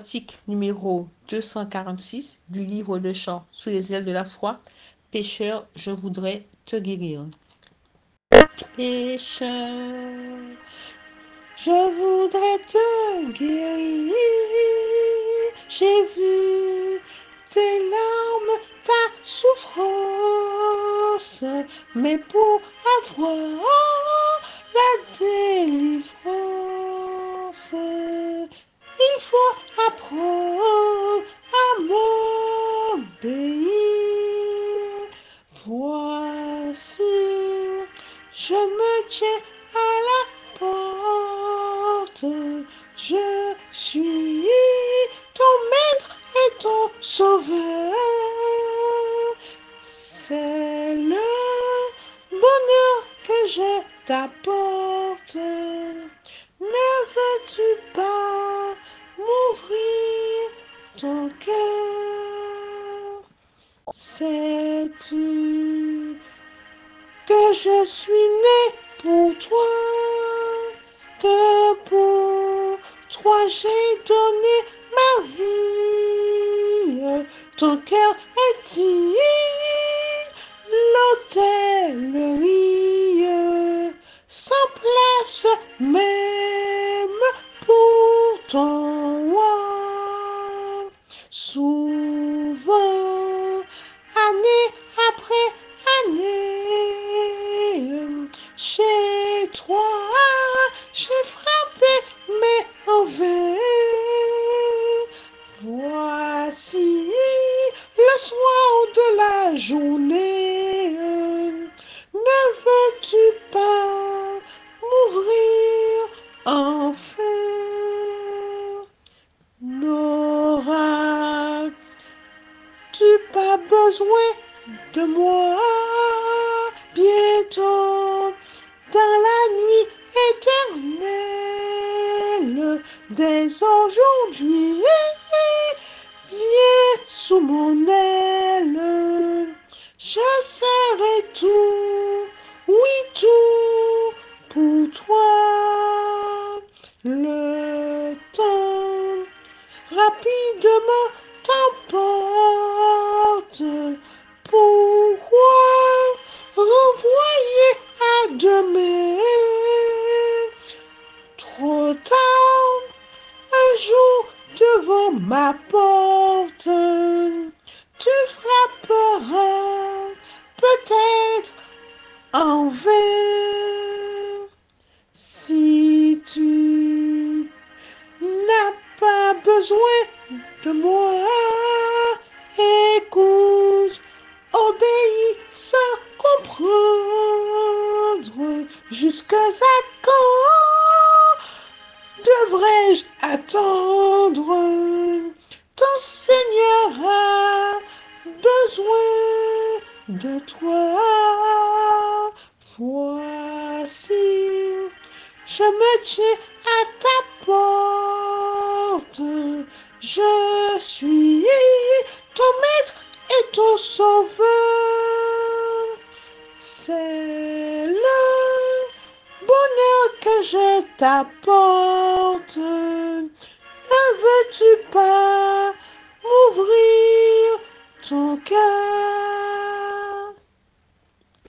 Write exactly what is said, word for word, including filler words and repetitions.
Article numéro deux cent quarante-six du livre de chants Sous les ailes de la foi. Pécheur, je voudrais te guérir. Pécheur, je voudrais te guérir. J'ai vu tes larmes, ta souffrance, mais pour avoir la délivrance, il faut apprendre à m'obéir. Voici, je me tiens à la porte. Je suis ton maître et ton sauveur. C'est le bonheur que je t'apporte. Ne veux-tu pas m'ouvrir ton cœur? Sais-tu que je suis né pour toi, que pour toi j'ai donné ma vie? Ton cœur est digne, l'hôtellerie, sans place même pour ton roi. Souvent, année après année, chez toi, j'ai frappé, mais en vain. Voici le soir de la journée. Ne veux-tu pas m'ouvrir enfin? N'auras-tu pas besoin de moi bientôt dans la nuit éternelle? Dès aujourd'hui, viens sous mon aile. Je serai tout, oui tout pour toi. Le temps rapidement t'emporte. Pourquoi renvoyer à demain? Trop tard, un jour devant ma porte, tu frapperas peut-être en vain. Si tu n'as pas besoin de moi, écoute, obéis sans comprendre. Jusqu'à quand devrais-je attendre? Ton Seigneur a besoin de toi. Voici, je me tiens à ta porte. Je suis ton maître et ton sauveur. C'est le bonheur que je t'apporte. Ne veux-tu pas m'ouvrir ton cœur?